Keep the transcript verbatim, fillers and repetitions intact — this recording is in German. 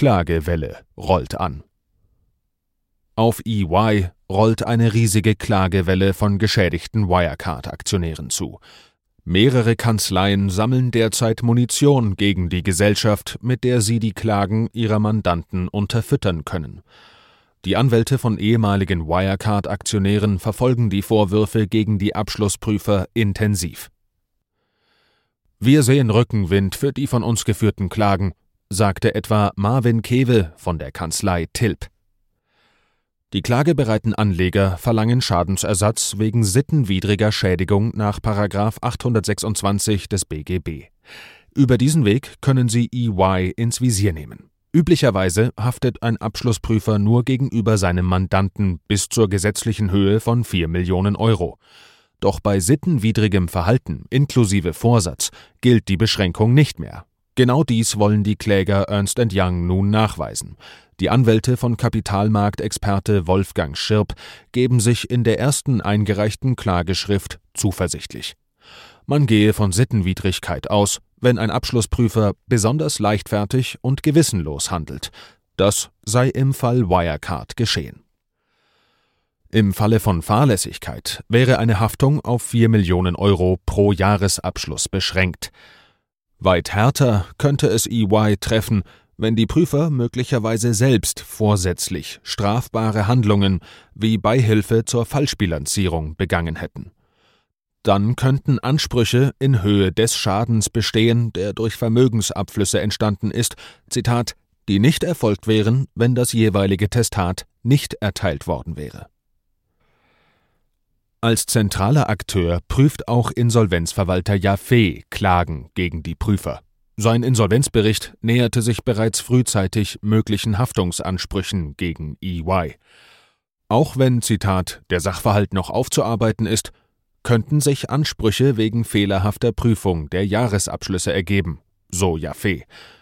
Klagewelle rollt an. Auf E Y rollt eine riesige Klagewelle von geschädigten Wirecard-Aktionären zu. Mehrere Kanzleien sammeln derzeit Munition gegen die Gesellschaft, mit der sie die Klagen ihrer Mandanten unterfüttern können. Die Anwälte von ehemaligen Wirecard-Aktionären verfolgen die Vorwürfe gegen die Abschlussprüfer intensiv. Wir sehen Rückenwind für die von uns geführten Klagen, sagte etwa Marvin Kewe von der Kanzlei Tilp. Die klagebereiten Anleger verlangen Schadensersatz wegen sittenwidriger Schädigung nach Paragraph achthundertsechsundzwanzig des B G B. Über diesen Weg können sie E Y ins Visier nehmen. Üblicherweise haftet ein Abschlussprüfer nur gegenüber seinem Mandanten bis zur gesetzlichen Höhe von vier Millionen Euro. Doch bei sittenwidrigem Verhalten inklusive Vorsatz gilt die Beschränkung nicht mehr. Genau dies wollen die Kläger Ernst and Young nun nachweisen. Die Anwälte von Kapitalmarktexperte Wolfgang Schirp geben sich in der ersten eingereichten Klageschrift zuversichtlich. Man gehe von Sittenwidrigkeit aus, wenn ein Abschlussprüfer besonders leichtfertig und gewissenlos handelt. Das sei im Fall Wirecard geschehen. Im Falle von Fahrlässigkeit wäre eine Haftung auf vier Millionen Euro pro Jahresabschluss beschränkt. Weit härter könnte es E Y treffen, wenn die Prüfer möglicherweise selbst vorsätzlich strafbare Handlungen wie Beihilfe zur Falschbilanzierung begangen hätten. Dann könnten Ansprüche in Höhe des Schadens bestehen, der durch Vermögensabflüsse entstanden ist, Zitat, die nicht erfolgt wären, wenn das jeweilige Testat nicht erteilt worden wäre. Als zentraler Akteur prüft auch Insolvenzverwalter Yaffe Klagen gegen die Prüfer. Sein Insolvenzbericht näherte sich bereits frühzeitig möglichen Haftungsansprüchen gegen E Y. Auch wenn, Zitat, der Sachverhalt noch aufzuarbeiten ist, könnten sich Ansprüche wegen fehlerhafter Prüfung der Jahresabschlüsse ergeben, so Yaffe.